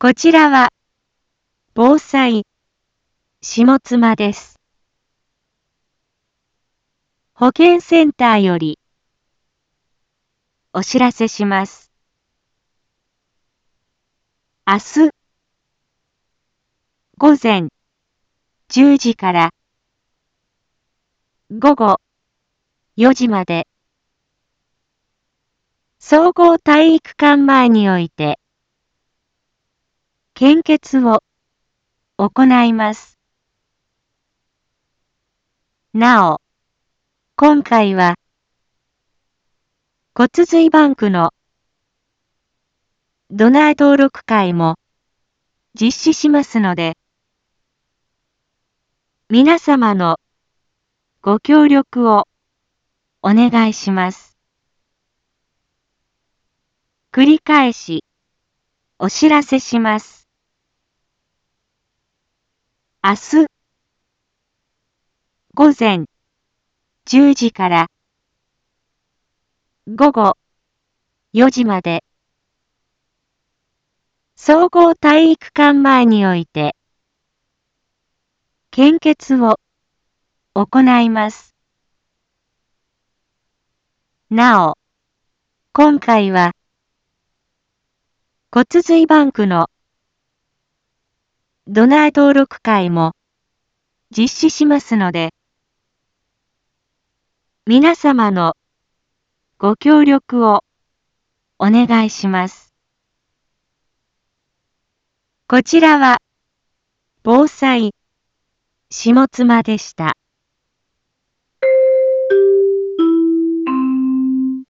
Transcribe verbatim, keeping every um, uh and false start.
こちらは、防災、下妻です。保健センターより、お知らせします。明日、午前じゅうじから午後よじまで、総合体育館前において、献血を行います。なお、今回は、骨髄バンクのドナー登録会も実施しますので、皆様のご協力をお願いします。繰り返しお知らせします。明日、午前じゅうじから午後よじまで、総合体育館前において、献血を行います。なお、今回は、骨髄バンクのドナー登録会も実施しますので、皆様のご協力をお願いします。こちらは、防災、下妻でした。